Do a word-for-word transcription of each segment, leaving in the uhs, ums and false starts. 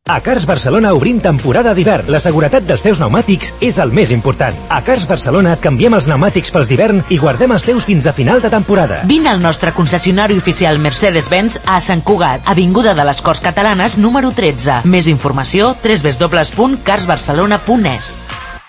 A Cars Barcelona obrim temporada d'hivern. La seguretat dels teus pneumàtics és el més important. A Cars Barcelona et canviem els pneumàtics pels d'hivern i guardem els teus fins a final de temporada. Vine al nostre concessionari oficial Mercedes-Benz a Sant Cugat, avinguda de les Corts Catalanes número tretze. Més informació w w w punt cars barcelona punt es.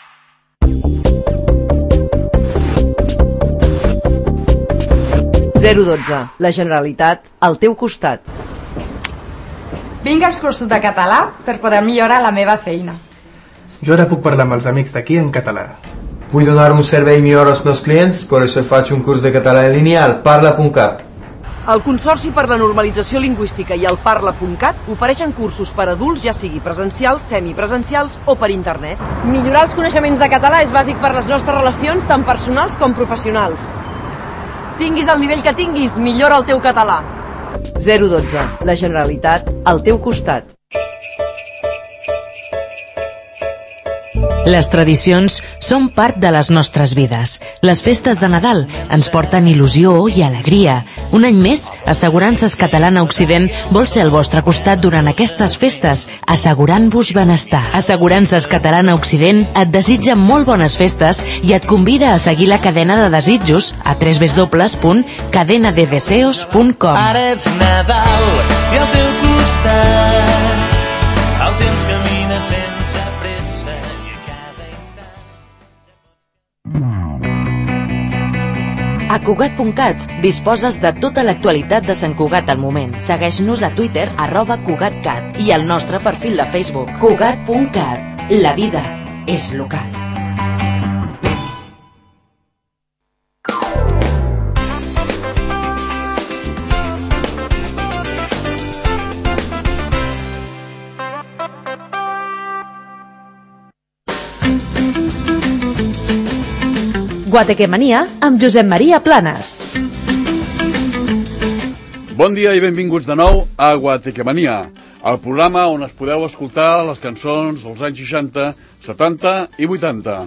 zero dotze. La Generalitat al teu costat. Vinc als cursos de català per poder millorar la meva feina. Jo ara puc parlar amb els amics d'aquí en català. Vull donar un servei millor als meus clients, per això faig un curs de català lineal, parla punt cat. El Consorci per la Normalització Lingüística i el parla punt cat ofereixen cursos per adults, ja sigui presencials, semipresencials o per internet. Millorar els coneixements de català és bàsic per les nostres relacions, tant personals com professionals. Tinguis el nivell que tinguis, millora el teu català. zero dotze. La Generalitat al teu costat. Les tradicions són part de les nostres vides. Les festes de Nadal ens porten il·lusió i alegria. Un any més, Assegurances Catalana Occident vol ser al vostre costat durant aquestes festes, assegurant-vos benestar. Assegurances Catalana Occident et desitja molt bones festes i et convida a seguir la cadena de desitjos a w w w punt cadena de deseos punt com. Ara és Nadal i al teu costat el temps camina sense pressa i a cada instant. A Cugat punt cat disposes de tota l'actualitat de Sant Cugat al moment. Segueix-nos a Twitter, arroba CugatCat, i al nostre perfil de Facebook, Cugat punt cat. La vida és local. Guatequemania amb Josep Maria Planes. Bon dia i benvinguts de nou a Guatequemania, el programa on es podeu escoltar les cançons dels anys seixanta, setanta i vuitanta.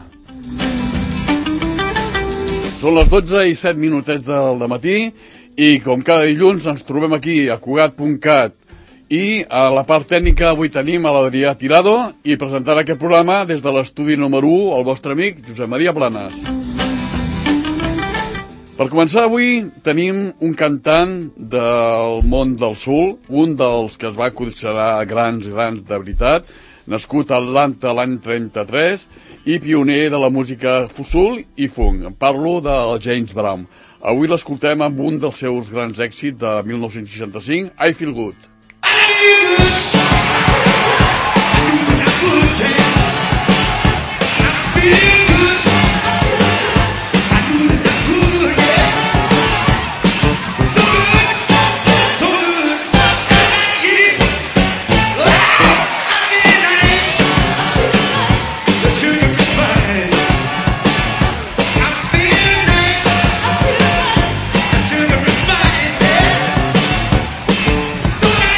Són les dotze i set minutets del dematí i com cada dilluns ens trobem aquí a Cugat punt cat i a la part tècnica avui tenim a l'Adrià Tirado i presentant aquest programa des de l'estudi número u el vostre amic Josep Maria Planes. Per començar, avui tenim un cantant del món del soul, un dels que es va considerar grans i grans de veritat, nascut a Atlanta l'any trenta-tres i pioner de la música soul i funk. Parlo del James Brown. Avui l'escoltem amb un dels seus grans èxits de mil nou-cents seixanta-cinc, I Feel Good. So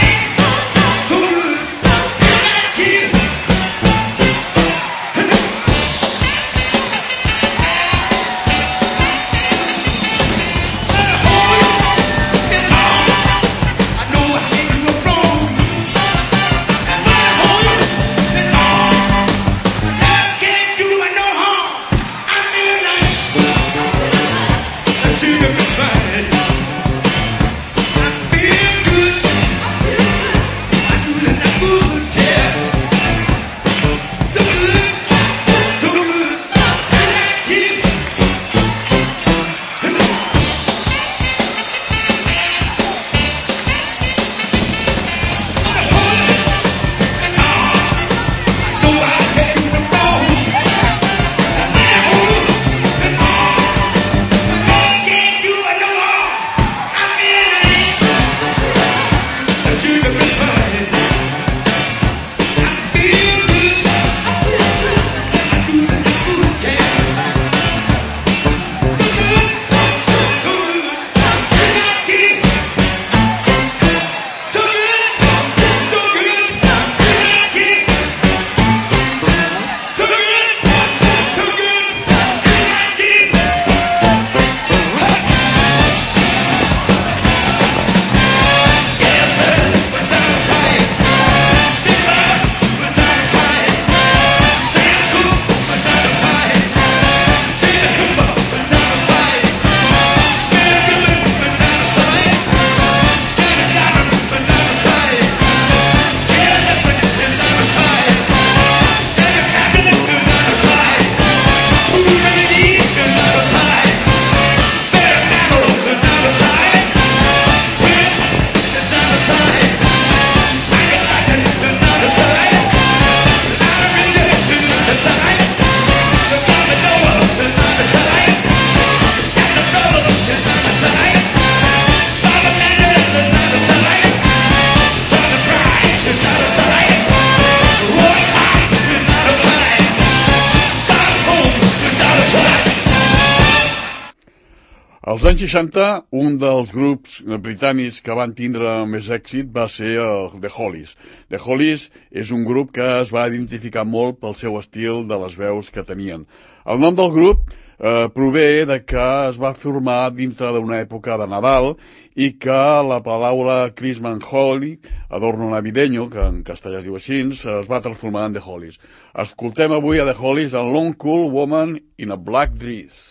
Als anys seixanta, un dels grups britànics que van tindre més èxit va ser el The Hollies. The Hollies és un grup que es va identificar molt pel seu estil de les veus que tenien. El nom del grup eh, prové de que es va formar dintre d'una època de Nadal i que la paraula Christmas Holly, adorno navideño, que en castellà es diu així, es va transformar en The Hollies. Escoltem avui a The Hollies el Long Cool Woman in a Black Dress.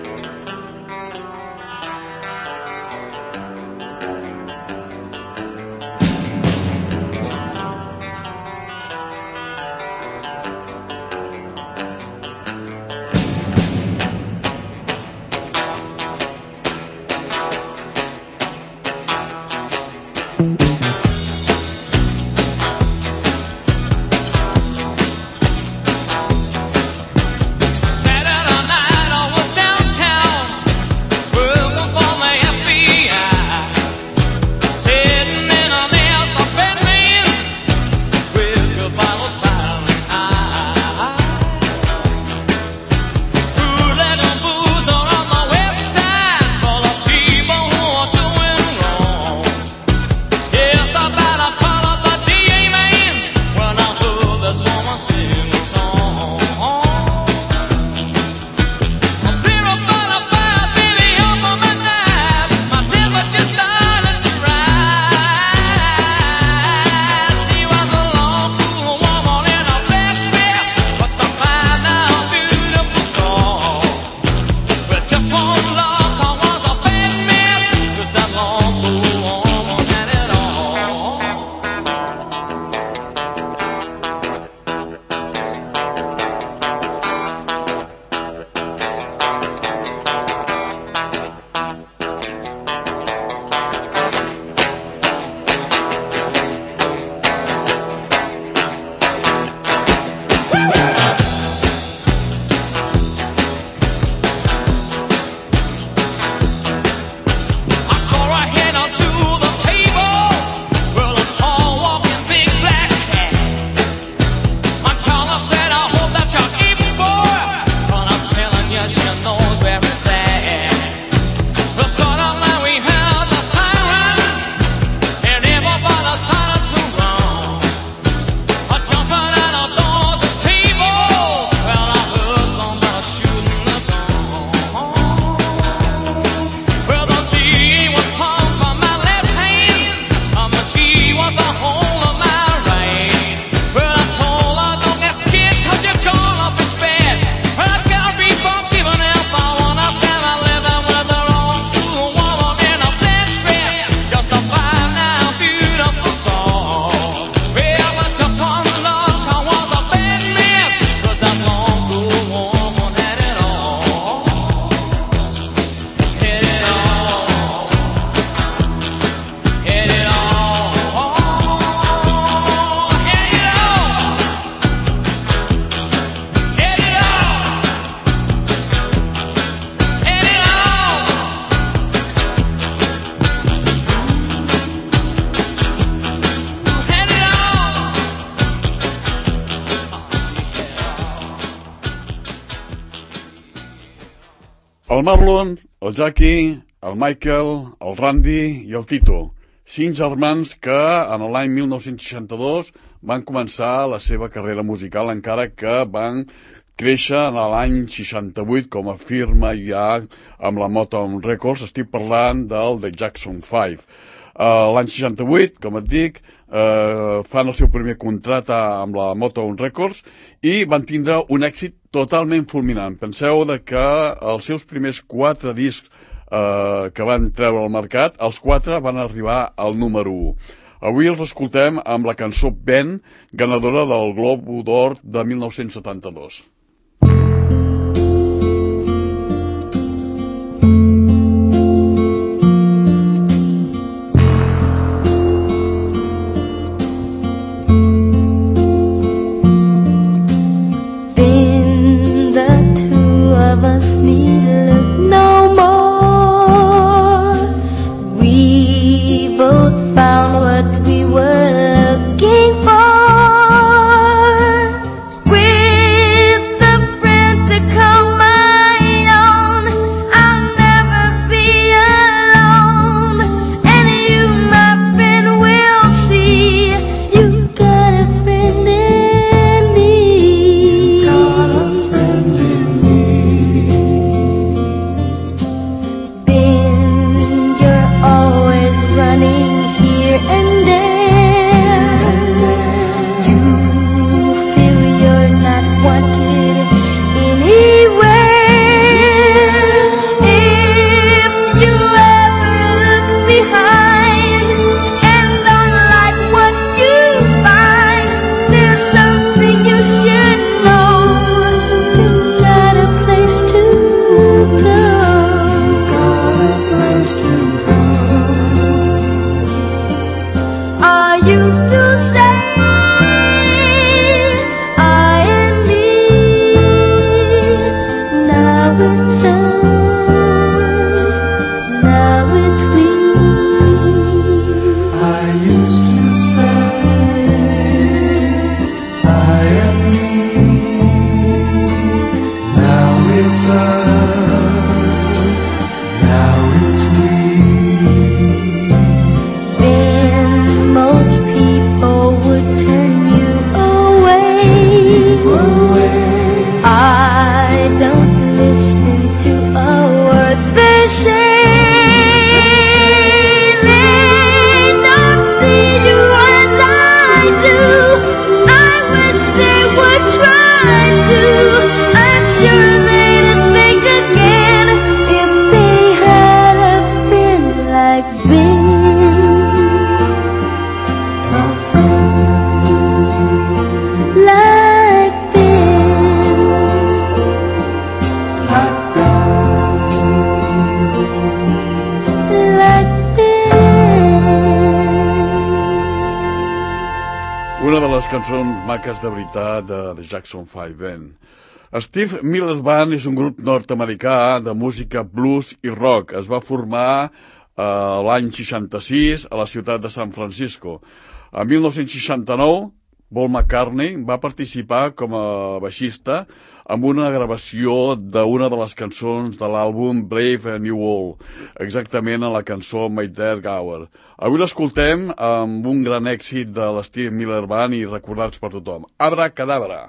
El Marlon, el Jackie, el Michael, el Randy i el Tito, cinc germans que en l'any mil nou-cents seixanta-dos van començar la seva carrera musical, encara que van créixer en l'any seixanta-vuit com a firma ja amb la Motown Records. Estic parlant del The Jackson Five. L'any seixanta-vuit, com et dic, eh, fan el seu primer contracte amb la Motown Records i van tindre un èxit totalment fulminant. Penseu de que els seus primers quatre discs eh, que van treure al mercat, els quatre van arribar al número u. Avui els escoltem amb la cançó Ben, ganadora del Globo d'Or de mil nou-cents setanta-dos. With cançons maques de veritat de, de Jackson Five Band. Steve Miller Band és un grup nord-americà de música blues i rock. Es va formar eh, l'any seixanta-sis a la ciutat de San Francisco. En mil nou-cents seixanta-nou, Paul McCartney va participar com a baixista amb una gravació d'una de les cançons de l'àlbum Brave New World, exactament a la cançó My Dark Hour. Avui l'escoltem amb un gran èxit de l'Steve Miller Band i recordats per tothom. Abra Cadabra.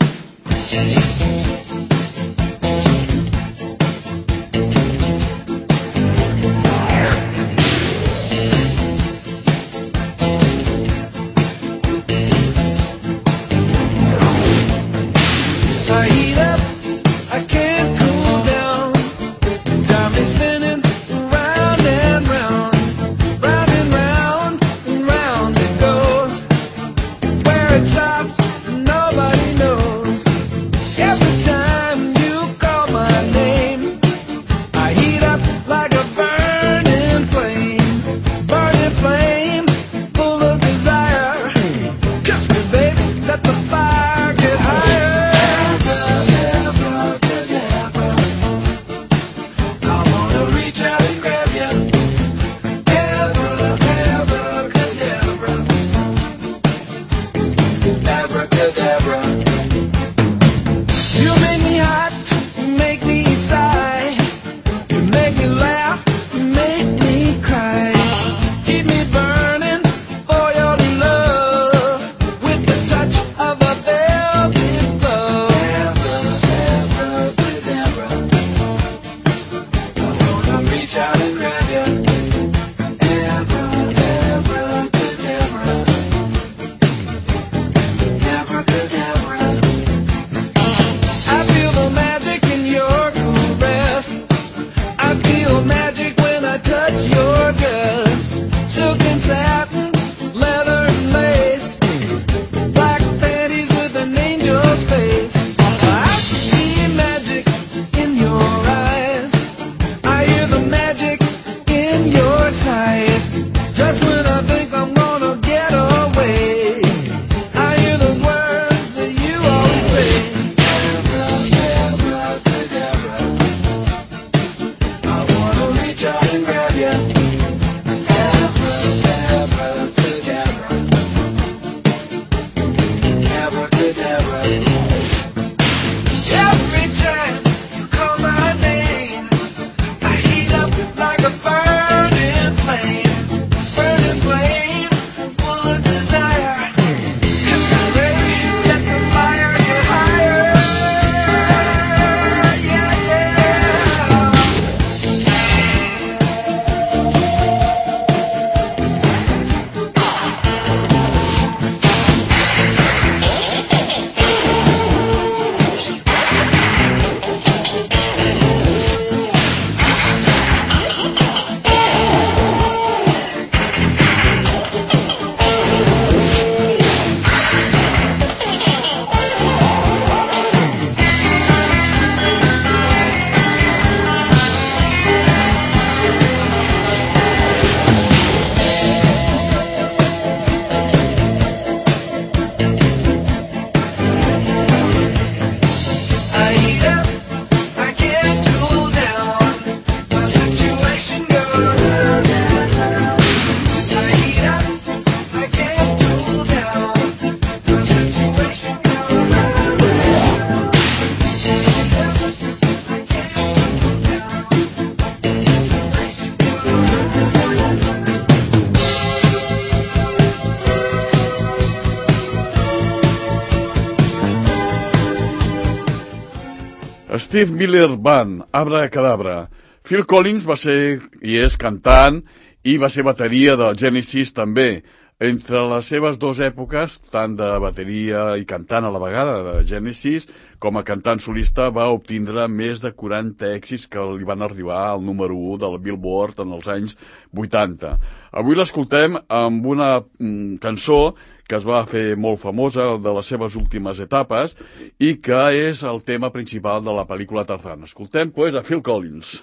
Steve Miller Band, Abra Cadabra. Phil Collins va ser i és cantant i va ser bateria del Genesis també. Entre les seves dues èpoques, tant de bateria i cantant a la vegada de Genesis, com a cantant solista va obtindre més de quaranta èxits que li van arribar al número u del Billboard en els anys vuitanta. Avui l'escoltem amb una mm, cançó que es va fer molt famosa de les seves últimes etapes i que és el tema principal de la pel·lícula Tarzan. Escoltem, pues, a Phil Collins.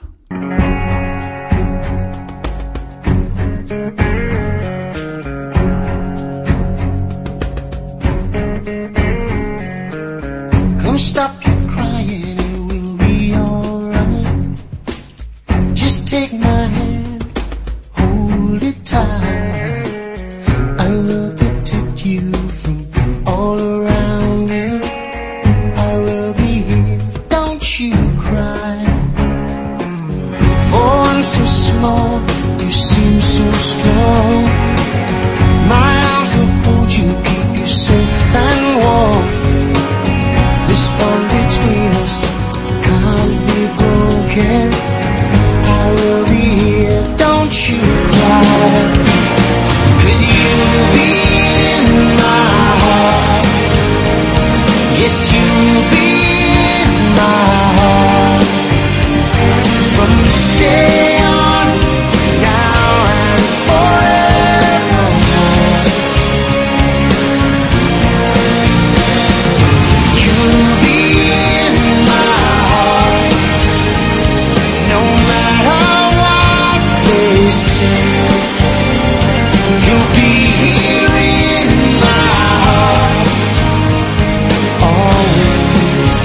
Don't stop your crying, it will be alright. Just take my hand, hold it tight. I will protect you from all around you. I will be here, don't you cry. For one so small, you seem so strong. My arms will hold you, keep you safe and warm. This bond between us can't be broken. I will be here, don't you cry. 'Cause you'll be in my heart. Yes, you'll be in my heart. From this day on, now and forevermore. You'll be in my heart. No matter what they say, you'll be here in my heart. Always.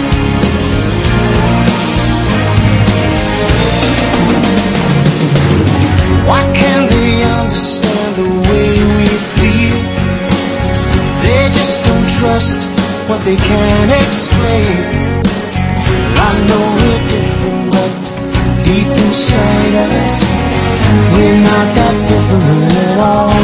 Why can't they understand the way we feel? They just don't trust what they can't explain. I know we're different, but deep inside us, we're not that different at all.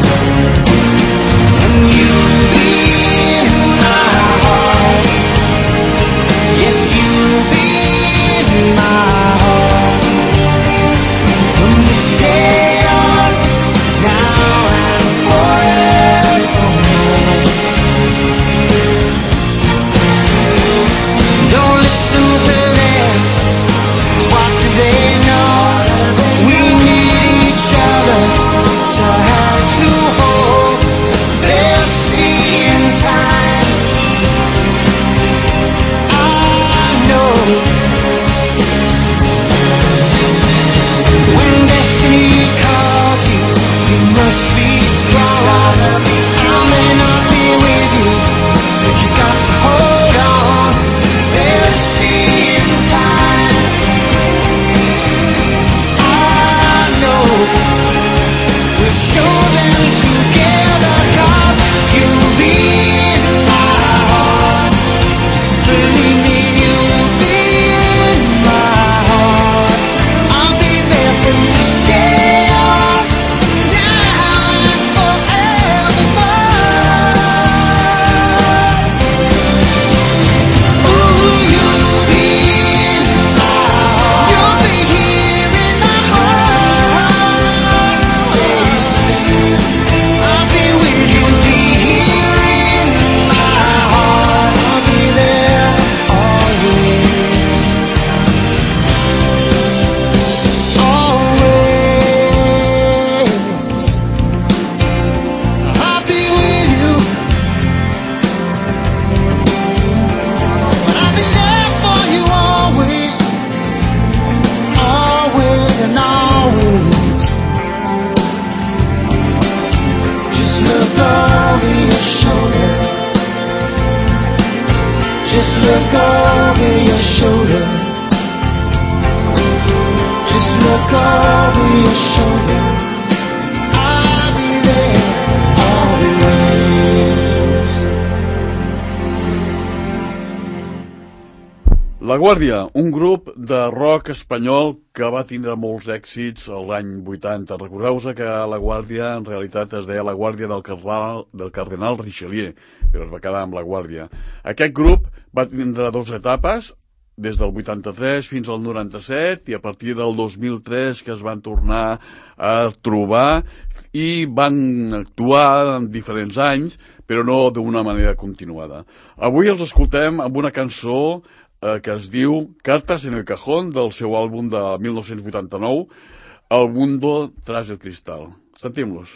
And you'll be in my heart. Yes, you'll be in my heart. From this day on, now and forevermore. Don't listen to them, 'cause what do they know? We need each other to have to hold. They'll see in time. I know. When destiny calls you, you must be strong. I may not be with you, but you got to hold on. They'll see in time. I know. We'll show them together, 'cause you'll be in my heart. Believe me, you'll be in my heart. I'll be there from this day on, now and forevermore. Ooh, you'll be in my heart. You'll be here in my heart. Always say, I'll be with you, be here in my heart. I'll be there always. Always. I'll be with you. I'll be there for you always. Always and always. Just look over your shoulder. Just look over your shoulder. Just look over your shoulder. I'll be there always. La Guàrdia, un grup de rock espanyol que va tindre molts èxits l'any vuitanta. Recordeu-vos que La Guàrdia en realitat es deia La Guàrdia del Cardenal, del Cardenal Richelieu, però es va quedar amb La Guàrdia. Aquest grup va tindre dues etapes, des del vuitanta-tres fins al noranta-set, i a partir del dos mil tres que es van tornar a trobar i van actuar en diferents anys, però no d'una manera continuada. Avui els escoltem amb una cançó eh, que es diu Cartas en el cajón, del seu àlbum de mil nou-cents vuitanta-nou, El mundo tras el cristal. Sentim-los.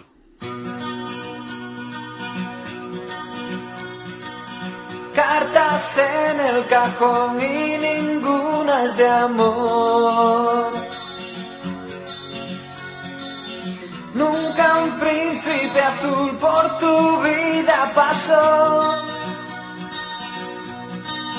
Cartas en el cajón y ninguna es de amor. Nunca un príncipe azul por tu vida pasó.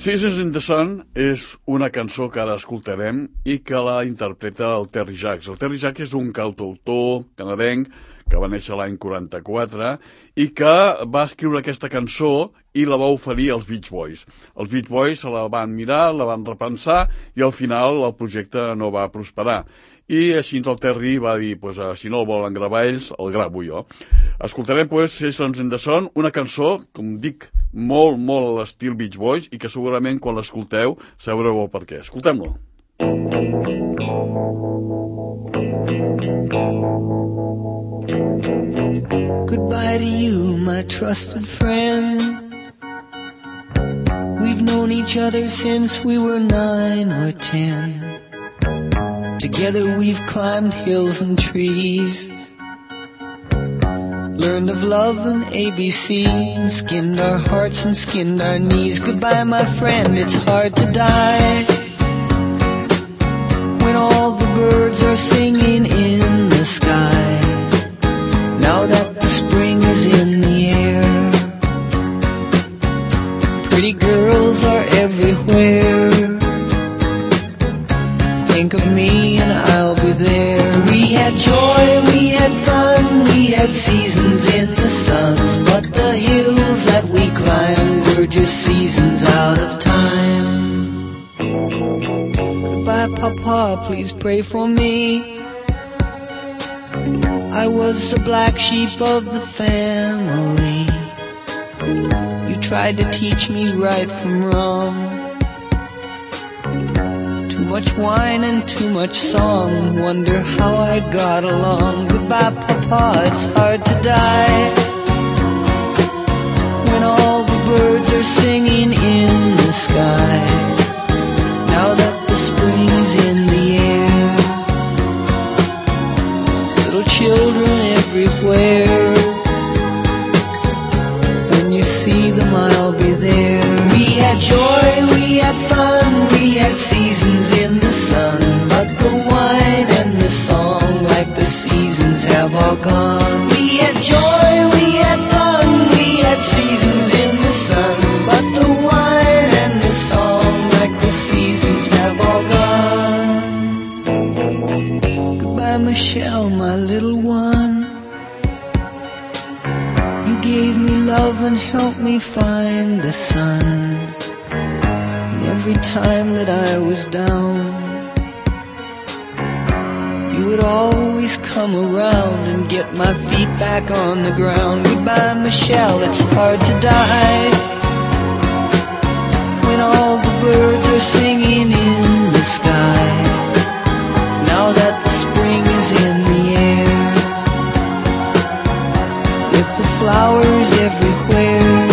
Seasons in the Sun és una cançó que ara escoltarem i que la interpreta el Terry Jacks. El Terry Jacks és un cantautor canadenc que va néixer l'any quaranta-quatre i que va escriure aquesta cançó i la va oferir als Beach Boys. Els Beach Boys se la van mirar, la van repensar i al final el projecte no va prosperar. I així el Terry va dir, pues, si no el volen gravar ells, el gravo jo. Escoltarem, pues, Seasons in the Sun, una cançó, com dic, molt, molt a l'estil Beach Boys i que segurament quan l'escolteu sabreu el per què. Escoltem-lo. Goodbye to you, my trusted friend. We've known each other since we were nine or ten. Together we've climbed hills and trees, learned of love and A B C, and skinned our hearts and skinned our knees. Goodbye, my friend, it's hard to die when all the birds are singing in the sky. Now that the spring is in the air, pretty girls are everywhere. Think of me and I'll be there. We had joy, we had fun, we had seasons in the sun, but the hills that we climbed were just seasons out of time. Goodbye, Papa, please pray for me. I was the black sheep of the family. You tried to teach me right from wrong. Too much wine and too much song, wonder how I got along. Goodbye, Papa, it's hard to die when all the birds are singing in the sky. Now that the spring is in the air, little children everywhere. When you see them, I'll be there. We had joy, we had fun, we had seasons in the sun, but the wine and the song, like the seasons, have all gone. We had joy, we had fun, we had seasons in the sun, but the wine and the song, like the seasons, have all gone. Goodbye, Michelle, my little one. You gave me love and helped me find the sun. Every time that I was down, you would always come around and get my feet back on the ground. Goodbye, Michelle, it's hard to die when all the birds are singing in the sky. Now that the spring is in the air, with the flowers everywhere,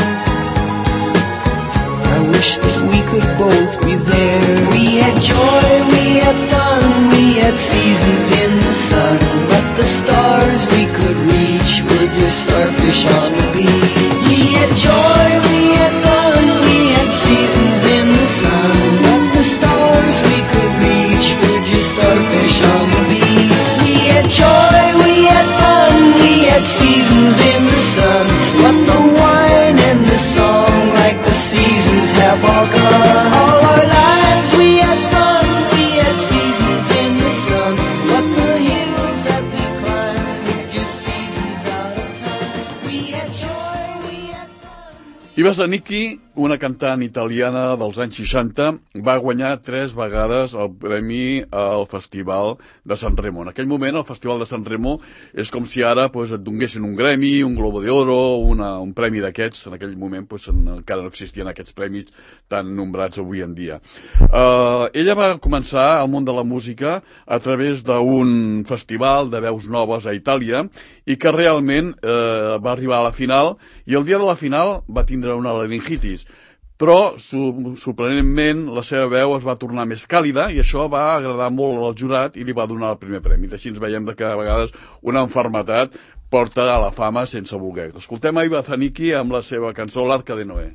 I wish that we could both be there. We had joy, we had fun, we had seasons in the sun, but the stars we could reach were just starfish on the beach. We had joy, we had fun, we had seasons in the sun, but the stars we could reach were just starfish on the beach. We had joy, we had fun, we had seasons in the sun, but the wine and the song, like the seasons, have all gone. All our lives we had fun, we had seasons in the sun, but the hills that we climbed were just seasons out of time. We had joy, we had fun. Iva Zanicchi, una cantant italiana dels anys seixanta, va guanyar tres vegades el premi al Festival de San Remo. En aquell moment el Festival de San Remo és com si ara pues, et donguessin un Grammy, un Globo de Oro, una, un premi d'aquests. En aquell moment pues, encara no existien aquests premis tan nombrats avui en dia. Uh, ella va començar al món de la música a través d'un festival de veus noves a Itàlia i que realment uh, va arribar a la final i el dia de la final va tindre una laringitis. Però, sorprenentment, la seva veu es va tornar més càlida i això va agradar molt al jurat i li va donar el primer premi. Així ens veiem que a vegades una malaltia porta a la fama sense voler. Escoltem a Iva Zanicchi amb la seva cançó L'Arca de Noé.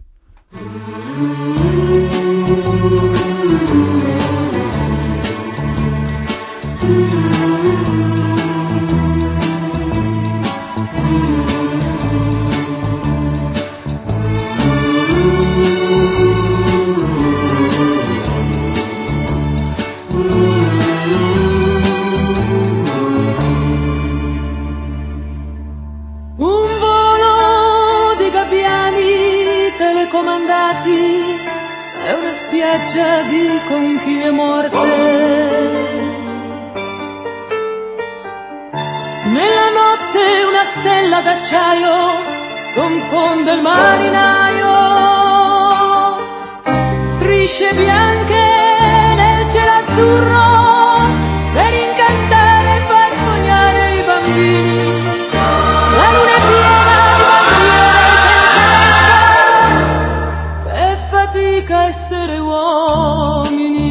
raccomandati, è una spiaggia di conchiglie morte. Nella notte una stella d'acciaio confonde il marinaio, strisce bianche nel cielo azzurro per incantare e far sognare i bambini. La luna è piena di bandiere senza, che fatica essere uomini.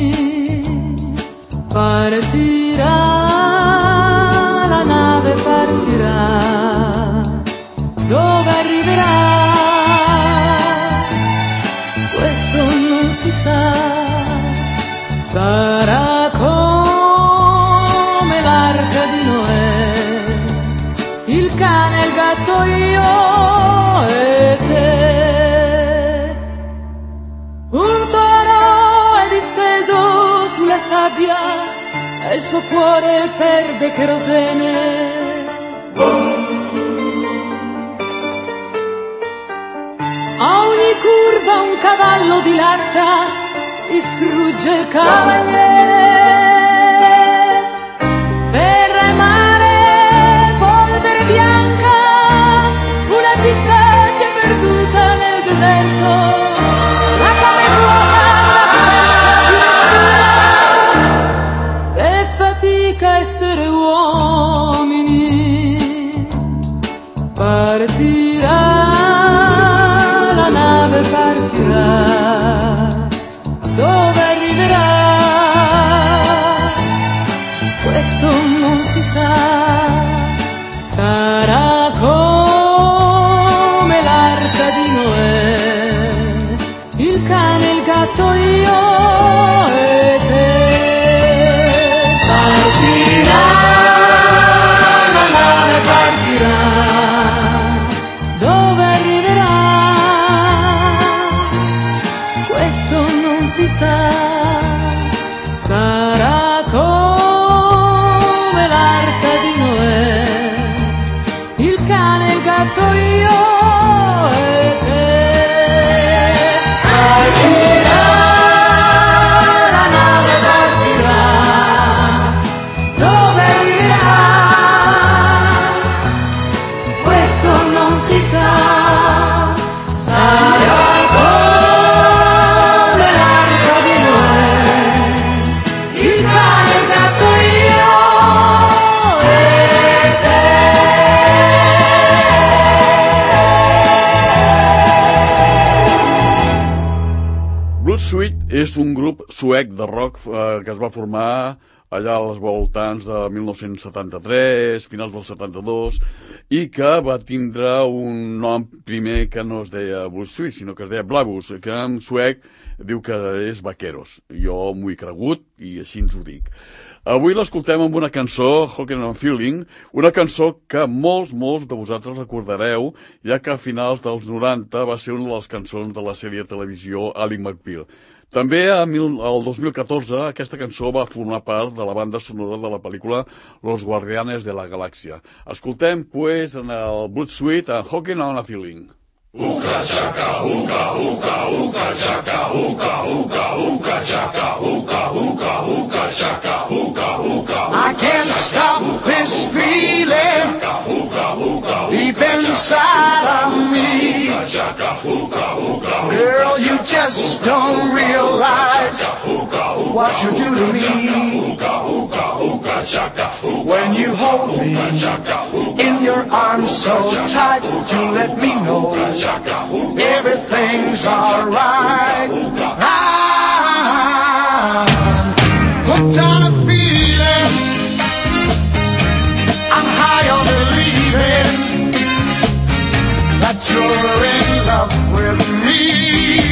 Partirà, la nave partirà, dove arriverà? Questo non si sa, sarà come l'arca di Noè, il cane, il gatto, io e te. Un toro è disteso sulla sabbia e il suo cuore perde cherosene. A ogni curva un cavallo di latta distrugge il cavaliere. Terra e mare, polvere bianca, una città si è perduta nel deserto. La casa è vuota, la che fatica essere uomini. Partirà, la nave partirà, dove arriverà? Questo non si sa, sarà come l'arca di Noè, il cane, il gatto, io e te. Partirà, la nave partirà, dove arriverà? Questo non si sa, sarà come l'arca di Noè, il cane, il gatto, io e te. Partirà, la nave partirà, dove arriverà? Questo non si sa, sarà come l'arca di Noè, il cane, il gatto, io e te. Blood Sweat és un grup suec de rock eh, que es va formar allà als voltants de mil nou-cents setanta-tres, finals del setanta-dos, i que va tindre un nom primer que no es deia Blood Sweat, sinó que es deia Blavus, que en suec diu que és vaqueros. Jo m'ho he cregut i així ens ho dic. Avui l'escoltem amb una cançó, Hookin' and Feeling, una cançó que molts, molts de vosaltres recordareu, ja que a finals dels noranta va ser una de les cançons de la sèrie de televisió Ally McBeal. També el dos mil catorze aquesta cançó va formar part de la banda sonora de la pel·lícula Los Guardianes de la Galàxia. Escoltem, pues, en el Blood Sweat, en Hookin' and Feeling. Uka chaka, uka, uka, uka chaka, uka, uka, uka chaka, uka, uka, uka chaka, uka, uka. I can't stop this feeling deep inside of me. Girl, you just don't realize what you do to me. When you hold me in your arms so tight, you let me know everything's alright. I'm hooked on a feeling, I'm high on believing that you're in love with me.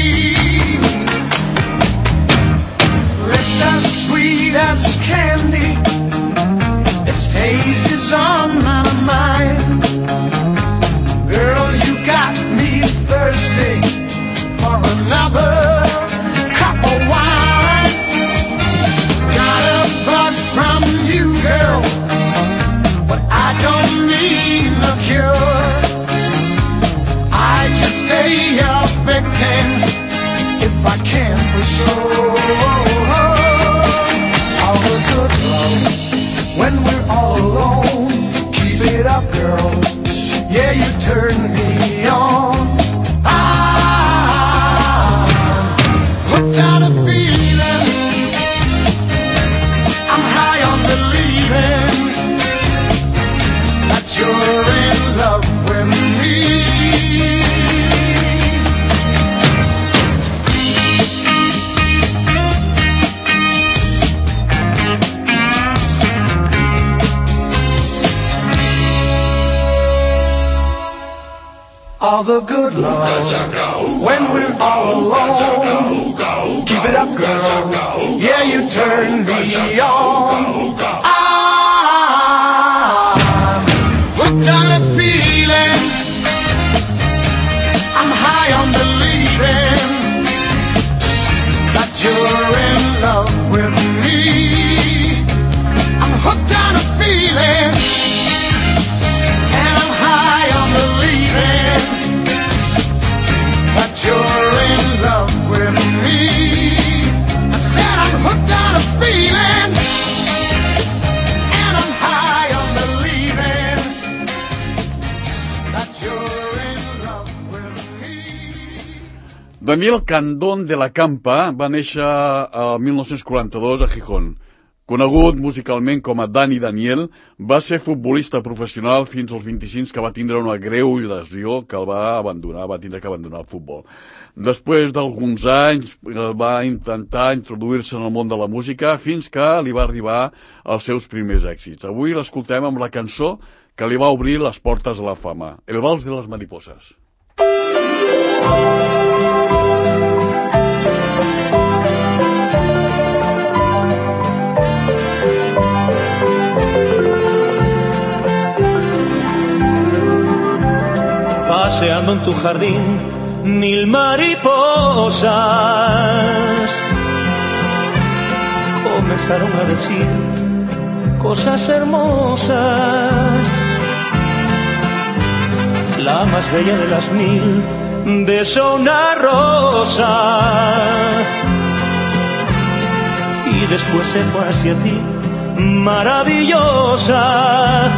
Lips as sweet as candy, its taste is on my mind. Girl, you got me thirsty for another cup of wine. Got a bug from you, girl, but I don't need no cure. I just stay up make ten if I can for sure. All the good love when we're all alone. Keep it up, girl. Yeah, you turn me on. I'm hooked on a feeling. I'm high on believing that you're in love with me. All the good love when we're all alone. Keep it up, girl. Yeah, you turn me on. I'm hooked on a feeling. I'm high on believing that you're in love with me. I'm hooked on a feeling. And I'm high on believing that you're in love with me. I said I'm hooked on a feeling, and I'm high on believing that you're in love with me. Daniel Candón de la Campa va néixer el mil nou-cents quaranta-dos a Gijón. Conegut musicalment com a Dani Daniel, va ser futbolista professional fins als vint-i-cinc, que va tindre una greu lesió que el va abandonar, va tindre que abandonar el futbol. Després d'alguns anys va intentar introduir-se en el món de la música fins que li va arribar als seus primers èxits. Avui l'escoltem amb la cançó que li va obrir les portes a la fama, El vals de les mariposas. Paseando en tu jardín mil mariposas comenzaron a decir cosas hermosas. La más bella de las mil besó una rosa y después se fue hacia ti, maravillosa.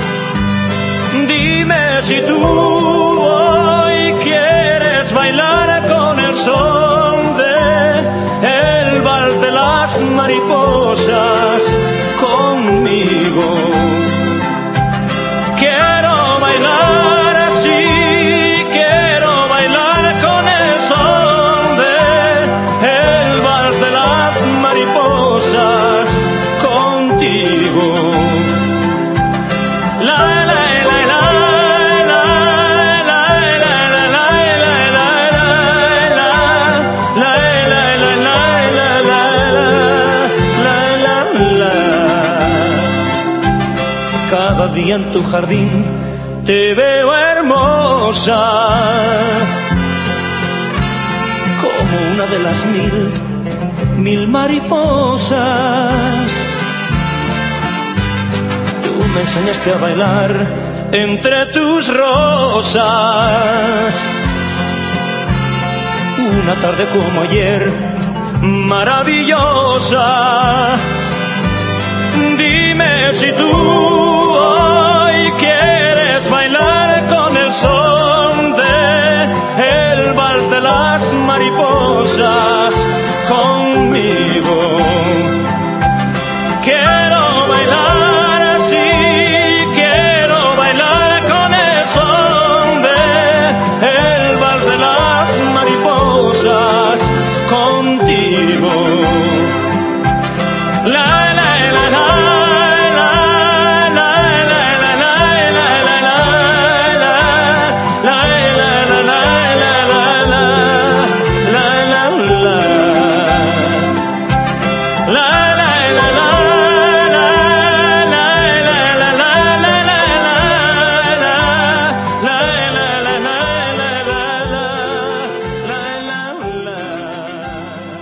Dime si tú hoy quieres bailar con el son de el vals de las mariposas conmigo. Quiero bailar así, quiero bailar con el son de el vals de las mariposas contigo. La Cada día en tu jardín te veo hermosa, como una de las mil, mil mariposas. Tú me enseñaste a bailar entre tus rosas. Una tarde como ayer, maravillosa. Dime si tú hoy quieres bailar con el son de el vals de las mariposas conmigo. Quiero bailar así, quiero bailar con el son de el vals de las mariposas contigo. La la la la.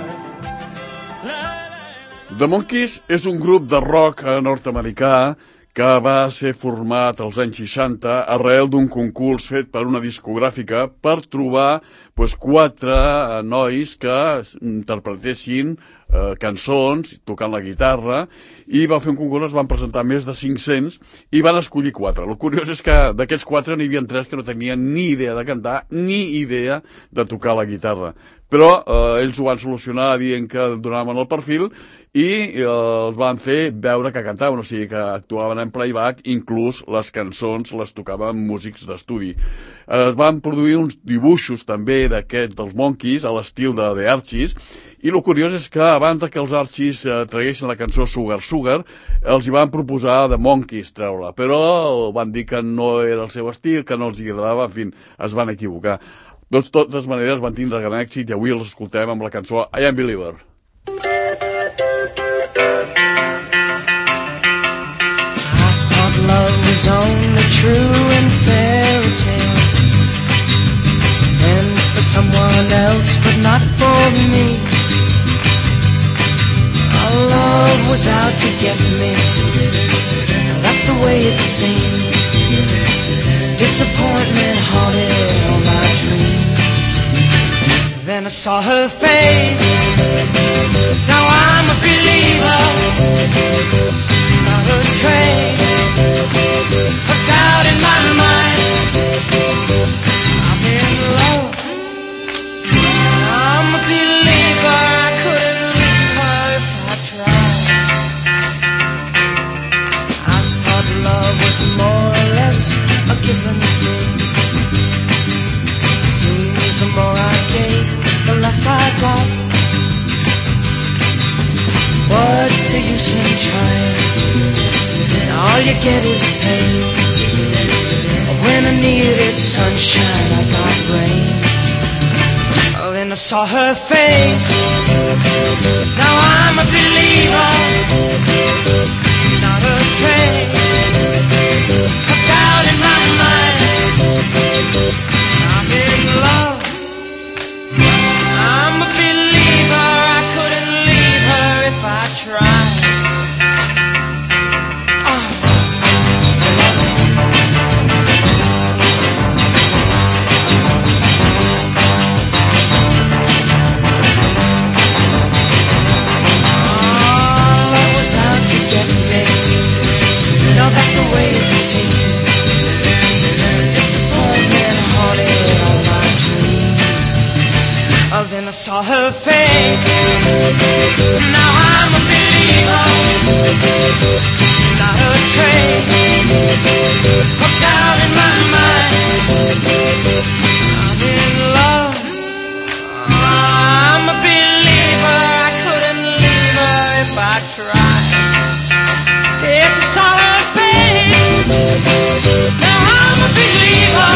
The Monkees és un grup de rock nord-americà que va ser format als anys seixanta arrel d'un concurs fet per una discogràfica per trobar pues, quatre nois que interpretessin eh, cançons tocant la guitarra, i va fer un concurs, es van presentar més de cinc-cents i van escollir quatre. El curiós és que d'aquests quatre n'hi havia tres que no tenien ni idea de cantar ni idea de tocar la guitarra, però eh, ells ho van solucionar dient que donaven el perfil i eh, els van fer veure que cantaven, o sigui que actuaven en playback, inclús les cançons les tocaven músics d'estudi. Eh, es van produir uns dibuixos també d'aquests dels Monkeys a l'estil de The Archies, i el curiós és que abans que els Archies eh, traguessin la cançó Sugar Sugar, els hi van proposar The Monkeys treure-la, però van dir que no era el seu estil, que no els agradava, en fi, es van equivocar. Doncs, de totes maneres, van tindre gran èxit i avui els escoltem amb la cançó I Am Believer. Love was only true in fairy tales, and for someone else, but not for me. Our love was out to get me, that's the way it seemed. Disappointment haunted all my dreams. Then I saw her face, now I'm a believer. Not a trace of doubt in my mind. I'm in love, I'm a believer. I couldn't leave her if I tried. I thought love was more or less a given thing. Seems the more I gave, the less I got. What's the use in trying? All you get is pain. When I needed sunshine, I got rain. Oh, then I saw her face, now I'm a believer. Not a trace of doubt in my mind. I'm in love, I'm a believer. I couldn't leave her if I tried. Then I saw her face, now I'm a believer. Not a trace of doubt in my mind. I'm in love, I'm a believer. I couldn't leave her if I tried. Yes, I saw her face, now I'm a believer.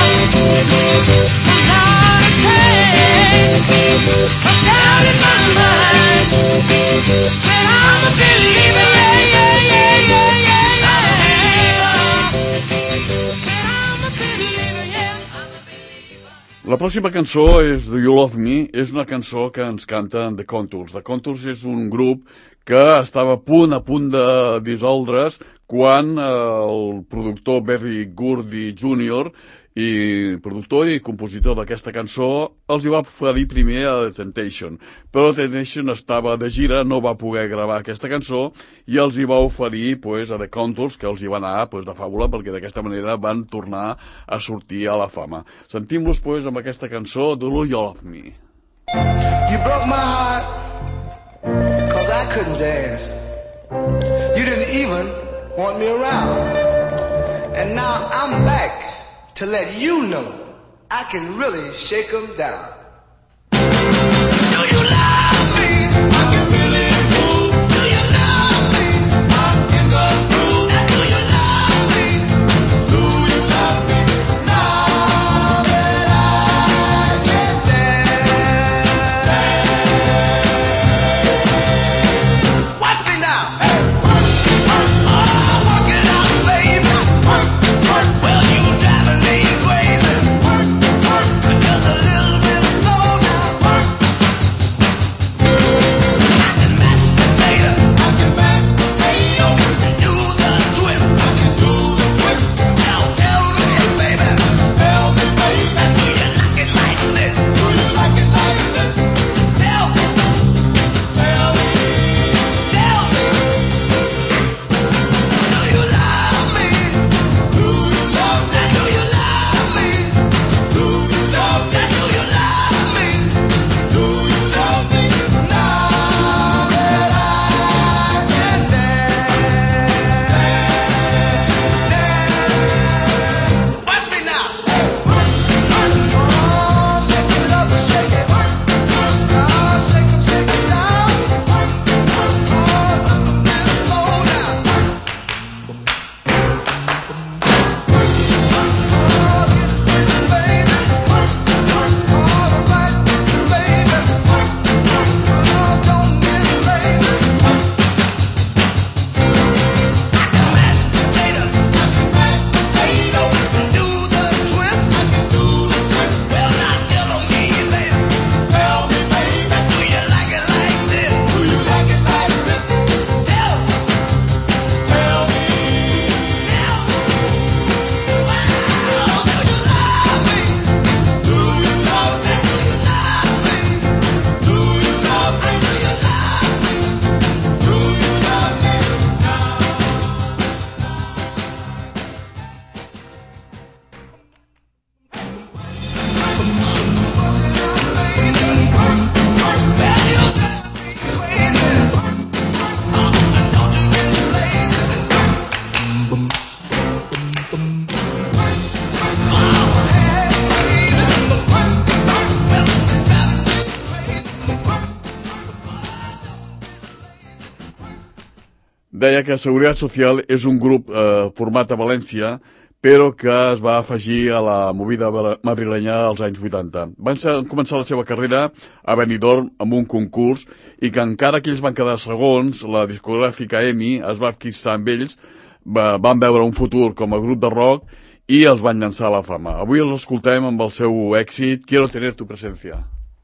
Not a trace of doubt in my mind. Said I'm a believer, yeah, yeah, yeah, yeah, yeah, yeah. Said I'm a believer, yeah, I'm a believer. La pròxima cançó és Do You Love Me, és una cançó que ens canten The Contours. The Contours és un grup que estava a punt, a punt de dissoldre's quan eh, el productor Berry Gordy júnior i productor i compositor d'aquesta cançó els hi va oferir primer a The Temptation, però The Temptation estava de gira, no va poder gravar aquesta cançó i els hi va oferir pues, a The Contours, que els hi va anar pues, de fàbula, perquè d'aquesta manera van tornar a sortir a la fama. Sentim-los pues, amb aquesta cançó Do You Love Me. You broke my heart cause I couldn't dance. You didn't even want me around. And now I'm back to let you know I can really shake them down. Do you love me? I can really move. Do you love me? I'm in the groove. Do you love me? Do you love me? Now that I can dance. Watch me now. Hey, work, work, oh, work it out, baby. Work, work, well you driving me crazy. Work, work, just a little bit deia que Seguretat Social és un grup eh, format a València, però que es va afegir a la movida madrilenya als anys vuitanta. Van ser, començar la seva carrera a Benidorm amb un concurs i que encara que ells van quedar segons, la discogràfica EMI es va fixar amb ells, va, van veure un futur com a grup de rock i els van llançar a la fama. Avui els escoltem amb el seu èxit Quiero tener tu presencia.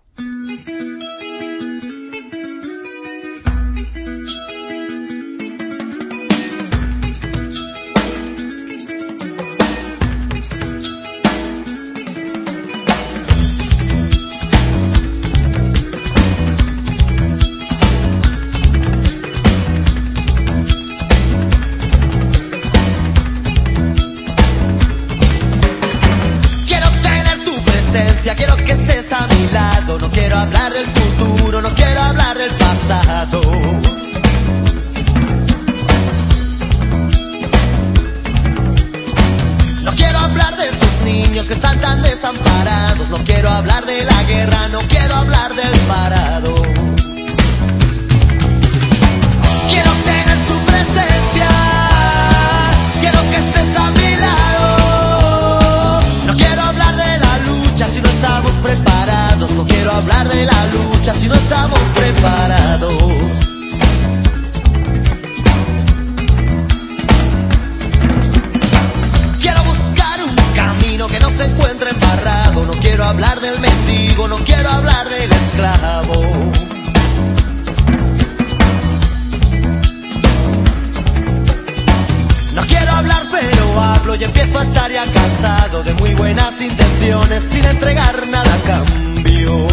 Quiero que estés a mi lado, no quiero hablar del futuro, no quiero hablar del pasado. No quiero hablar de esos niños que están tan desamparados, no quiero hablar de la guerra, no quiero hablar del parado. Quiero tener tu presencia, quiero que estés a mi lado. No quiero hablar de la lucha si no estamos preparados, no quiero hablar de la lucha si no estamos preparados. Quiero buscar un camino que no se encuentre embarrado, no quiero hablar del mendigo, no quiero hablar del esclavo. No quiero hablar pero hablo y empiezo a estar ya cansado de muy buenas intenciones sin entregar nada a cambio.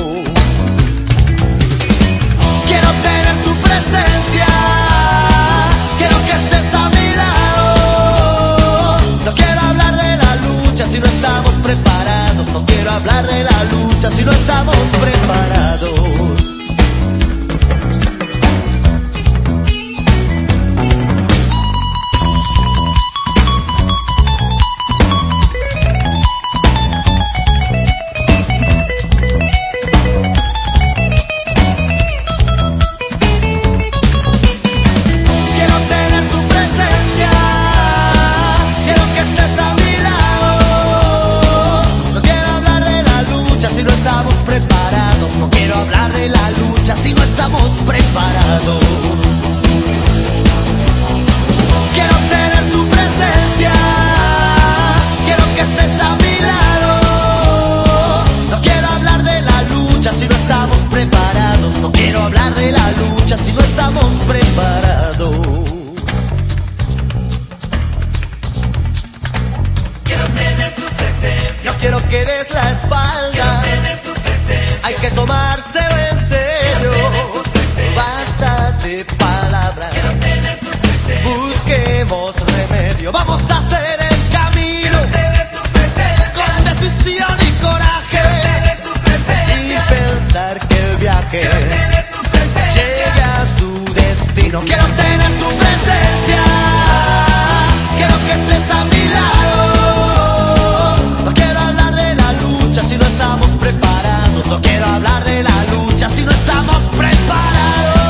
Quiero tener tu presencia, quiero que estés a mi lado. No quiero hablar de la lucha si no estamos preparados, no quiero hablar de la lucha si no estamos preparados. Si no estamos preparados, quiero tener tu presencia, quiero que estés a mi lado. No quiero hablar de la lucha si no estamos preparados, no quiero hablar de la lucha si no estamos preparados. Quiero tener tu presencia, no quiero que des la espalda. Quiero tener tu presencia, hay que tomárselo en serio. Basta de palabras, busquemos remedio. Vamos a hacer el camino con decisión y coraje, sin pensar que el viaje llegue a su destino. Quiero tener tu presencia, quiero que estés a mi lado. No quiero hablar de la lucha si no estamos preparados, no quiero hablar de la lucha si no estamos preparados.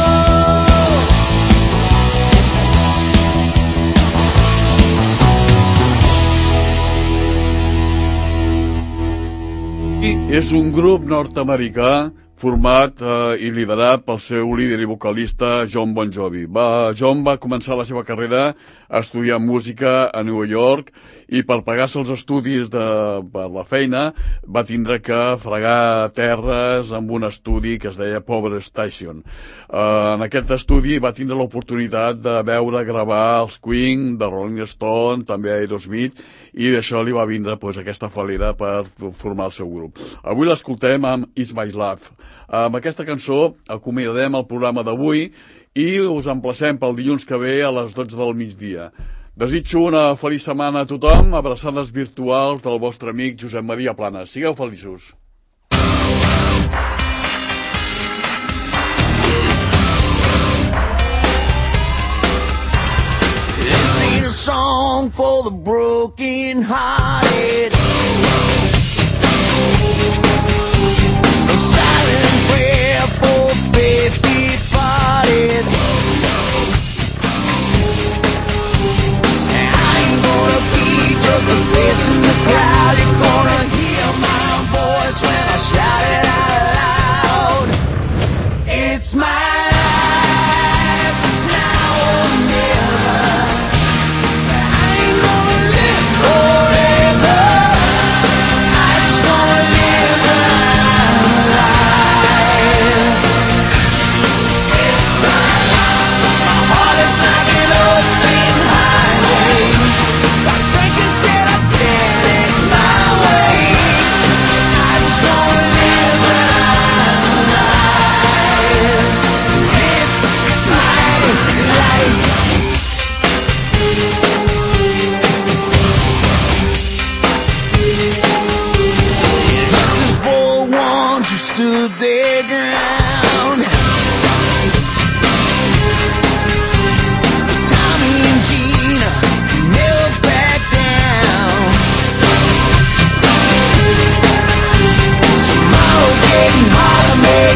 És un grup nord-americà format eh, i liderat pel seu líder i vocalista Jon Bon Jovi. Va, Jon va començar la seva carrera a estudiar música a New York i per pagar-se els estudis de, per la feina va tindre que fregar terres amb un estudi que es deia Power Station. Eh, en aquest estudi va tindre l'oportunitat de veure gravar els Queen, de Rolling Stone, també Aerosmith, i d'això li va vindre pues, aquesta falera per formar el seu grup. Avui l'escoltem amb It's My Love. Amb aquesta cançó acomiadem el programa d'avui i us emplacem pel dilluns que ve a les dotze del migdia. Desitjo una feliç setmana a tothom, abraçades virtuals del vostre amic Josep Maria Planes. Sigueu feliços. This ain't a song for the broken hearted. A silent prayer for faith departed.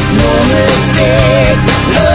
no mistake. Love